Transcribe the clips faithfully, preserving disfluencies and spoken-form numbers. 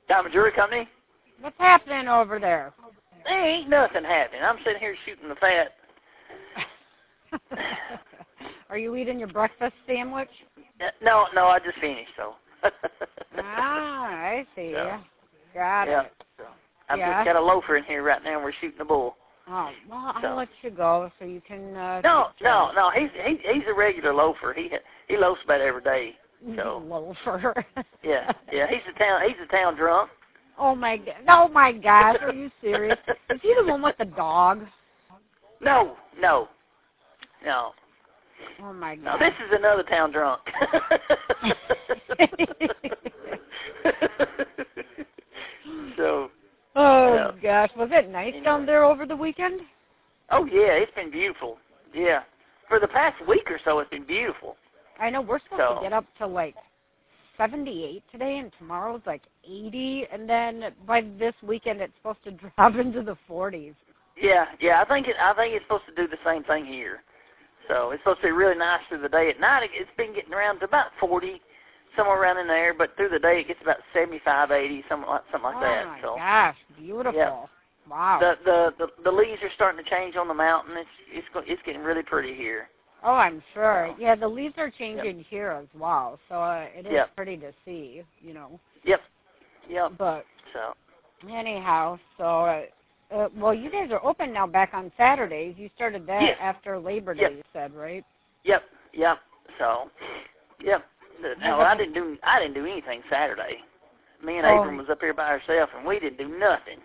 Diamond Jewelry Company. What's happening over there? There ain't nothing happening. I'm sitting here shooting the fat. Are you eating your breakfast sandwich? No, no, I just finished, so. Ah, I see. So, Got yeah, it. so I've yeah. just got a loafer in here right now, and we're shooting the bull. Oh, well, I'll so. let you go so you can... Uh, no, no, no, he's he, he's a regular loafer. He he loafs about every day. So. Loafer. yeah, yeah, he's a town he's a town drunk. Oh, my God. Oh, my gosh. Are you serious? Is he the one with the dog? No, no, no. Oh, my God. No, this is another town drunk. so. Oh, yeah. gosh. Was it nice anyway. down there over the weekend? Oh, yeah, it's been beautiful. Yeah. For the past week or so, it's been beautiful. I know. We're supposed so. to get up to, like, seventy-eight today, and tomorrow's, like, eighty. And then by this weekend, it's supposed to drop into the forties. Yeah, yeah. I think it. I think it's supposed to do the same thing here. So it's supposed to be really nice through the day. At night, it's been getting around to about forty, somewhere around in there. But through the day, it gets about seventy-five, eighty, something like something like oh that. Oh my so, gosh, beautiful! Yeah. Wow. The, the the the leaves are starting to change on the mountain. It's it's it's getting really pretty here. Oh, I'm sure. So, yeah, the leaves are changing yep. here as well, so uh, it is yep. pretty to see, you know. Yep. Yep. But so anyhow, so. Uh, Uh, well, you guys are open now back on Saturdays. You started that yes. after Labor Day, yep. you said, right? Yep, yep. So, yep. No, I didn't do I didn't do anything Saturday. Me and oh. Abram was up here by ourselves, and we didn't do nothing.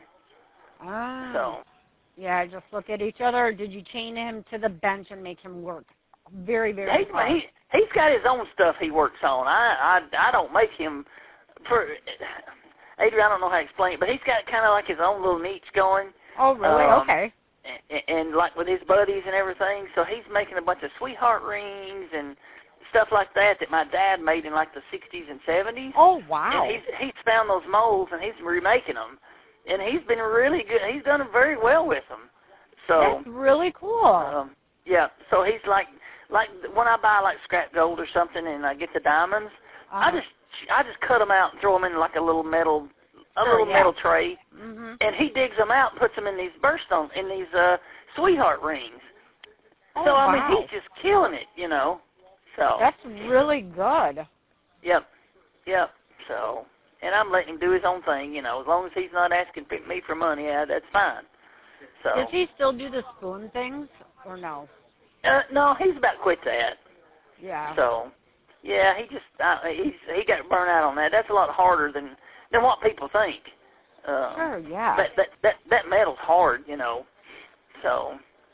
Ah. So. Yeah, just look at each other. Or did you chain him to the bench and make him work very, very he, hard? He, he's got his own stuff he works on. I I, I don't make him for. Adrian, I don't know how to explain it, but he's got kind of like his own little niche going. Oh, really? Um, okay. And, and like with his buddies and everything, so he's making a bunch of sweetheart rings and stuff like that that my dad made in like the sixties and seventies. Oh, wow. And he's he's found those molds and he's remaking them, and he's been really good. He's done very well with them. So that's really cool. Um, yeah. So he's like like when I buy like scrap gold or something and I get the diamonds, uh-huh. I just I just cut them out and throw them in like a little metal a sure, little yeah. metal tray, mm-hmm. and he digs them out and puts them in these birthstone in these uh, sweetheart rings. Oh, so I wow. mean, he's just killing it, you know. So that's really good. Yep, yep. So, and I'm letting him do his own thing, you know. As long as he's not asking me for money, yeah, that's fine. So. Does he still do the spoon things or no? Uh, no, he's about quit that. Yeah. So, yeah, he just uh, he's he got burnt out on that. That's a lot harder than than what people think. Uh, sure, yeah. That that that that metal's hard, you know. So,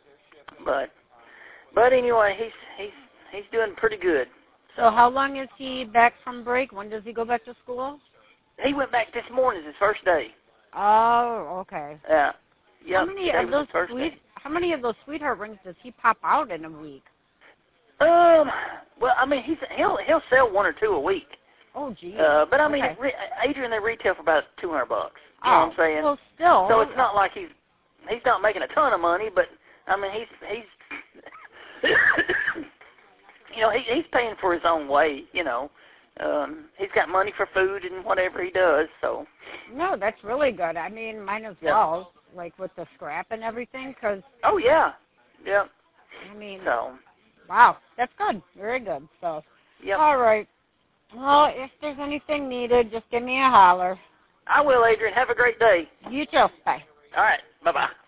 but but anyway, he's he's he's doing pretty good. So, so how long is he back from break? When does he go back to school? He went back this morning, his first day. Oh, okay. Yeah. Yep, how many today of was those his first sweet? day. How many of those sweetheart rings does he pop out in a week? Um. Well, I mean, he's he'll he'll sell one or two a week. Oh, geez. Uh, but I mean, okay. it re- Adrian, they retail for about two hundred bucks. You oh, know what I'm saying? Well, still. So it's not like he's he's not making a ton of money, but I mean, he's he's you know he he's paying for his own way. You know, um, he's got money for food and whatever he does. So. No, that's really good. I mean, mine as Yep. well. Like with the scrap and everything, because. Oh yeah. Yep. I mean. So. Wow, that's good. Very good. So. Yep. All right. Well, if there's anything needed, just give me a holler. I will, Adrian. Have a great day. You too. Bye. All right. Bye-bye.